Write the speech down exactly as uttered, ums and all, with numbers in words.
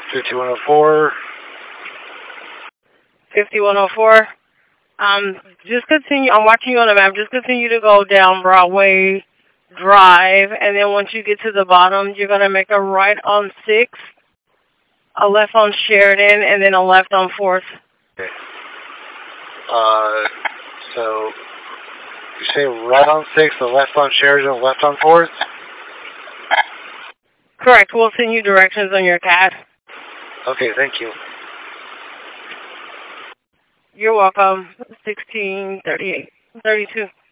fifty-one oh four. fifty-one oh four. Um, just continue. I'm watching you on the map. Just continue to go down Broadway Drive, and then once you get to the bottom, you're gonna make a right on sixth, a left on Sheridan, and then a left on fourth. Okay. Uh, so you say right on sixth, a left on Sheridan, a left on fourth? Correct. We'll send you directions on your C A D. Okay, thank you. You're welcome. sixteen thirty-eight, thirty-two.